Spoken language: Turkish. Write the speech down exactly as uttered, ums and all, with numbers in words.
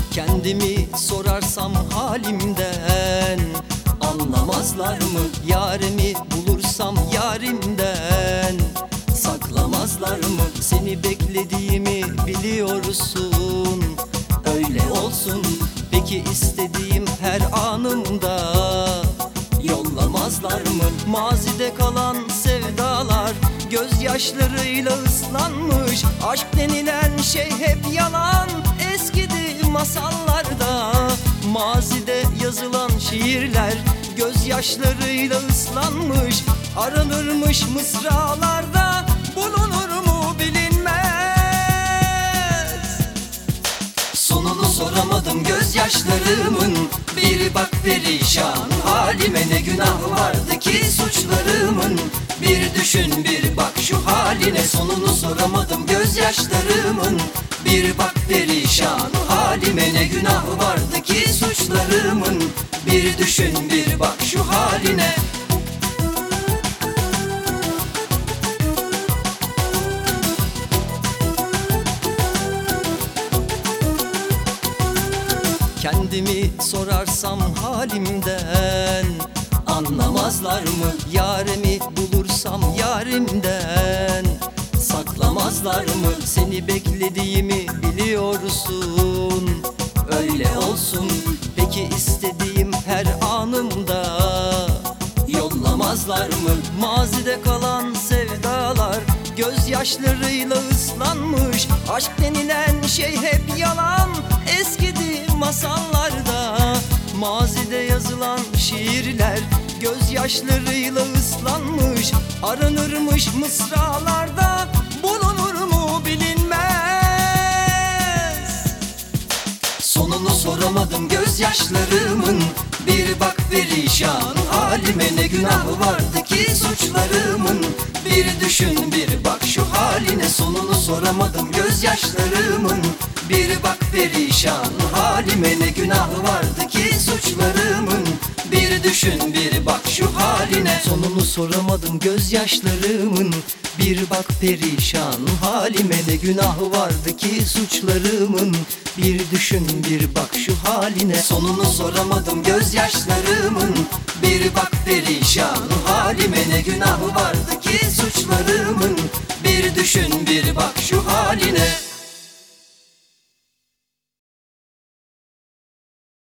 Kendimi sorarsam halimden anlamazlar mı? Yarimi bulursam yarimden saklamazlar mı? Seni beklediğimi biliyorsun, öyle olsun. Peki istediğim her anımda yollamazlar mı? Mazide kalan sevdalar gözyaşlarıyla ıslanmış. Aşk denilen şey hep yalan, eskidi masallarda. Mazide yazılan şiirler gözyaşlarıyla ıslanmış. Aranırmış mısralarda, bulunur mu bilinmez. Sonunu soramadım gözyaşlarımın, bir bak perişan halime. Ne günah vardı ki suçlarımın, bir düşün bir bak şu haline. Sonunu soramadım gözyaşlarımın, bir bak perişan halime. Ne günah vardı ki suçlarımın, bir düşün bir bak şu haline. Kendimi sorarsam halimden anlamazlar mı? Yarimi bulursam yarimden saklamazlar mı? Seni beklediğimi biliyorsun, öyle olsun. Peki istediğim her anımda yollamazlar mı? Mazide kalan sevdalar gözyaşlarıyla ıslanmış. Aşk denilen şey hep yalan, eskidi masallarda. Mazide yazılan şiirler gözyaşlarıyla ıslanmış. Aranırmış mısralarda, bulunur mu bilinmez. Sonunu soramadım gözyaşlarımın, bir bak perişan halime. Ne günahı vardı ki suçlarımın, bir düşün bir bak şu haline. Sonunu soramadım gözyaşlarımın, bir bak perişan halime. Ne günahı vardı ki suçlarımın, bir düşün bir bak şu haline. Sonunu soramadım gözyaşlarımın, bir bak perişan halime. Ne günahı vardı ki suçlarımın, bir düşün bir bak şu haline. Sonunu soramadım gözyaşlarımın, bir bak perişan halime. Ne günahı vardı ki suçlarımın, bir düşün bir bak